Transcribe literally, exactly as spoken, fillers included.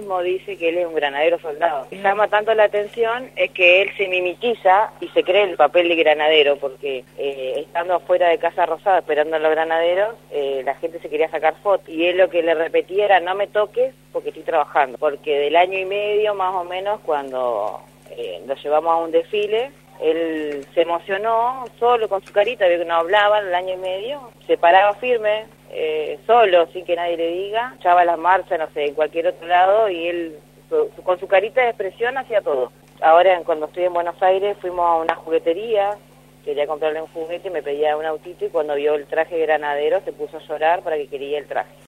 mismo dice que él es un granadero soldado. Me llama tanto la atención es que él se mimetiza y se cree el papel de granadero, porque eh, estando afuera de Casa Rosada esperando a los granaderos, eh, la gente se quería sacar fotos, y él lo que le repetía era: no me toques porque estoy trabajando, porque del año y medio más o menos, cuando eh, lo llevamos a un desfile, él se emocionó solo con su carita, vio que no hablaba el año y medio, se paraba firme, eh, solo, sin que nadie le diga, echaba las marchas, no sé, en cualquier otro lado, y él su, su, con su carita de expresión hacía todo. Ahora, cuando estoy en Buenos Aires, fuimos a una juguetería, quería comprarle un juguete, me pedía un autito, y cuando vio el traje granadero se puso a llorar para que quería el traje.